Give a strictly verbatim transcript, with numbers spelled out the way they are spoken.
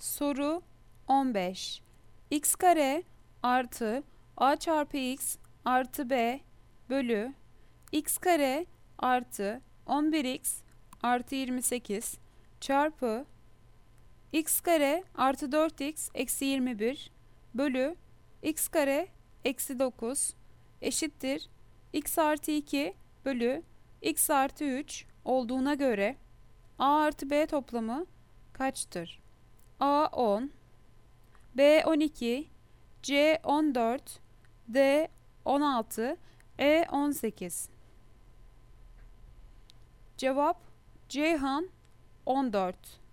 Soru on beş. X kare artı a çarpı x artı b bölü x kare artı on bir x artı yirmi sekiz çarpı x kare artı dört x eksi yirmi bir bölü x kare eksi dokuz eşittir x artı iki bölü x artı üç olduğuna göre a artı b toplamı kaçtır? A on, B on iki, C on dört, D on altı, E on sekiz. Cevap Ceyhan on dört.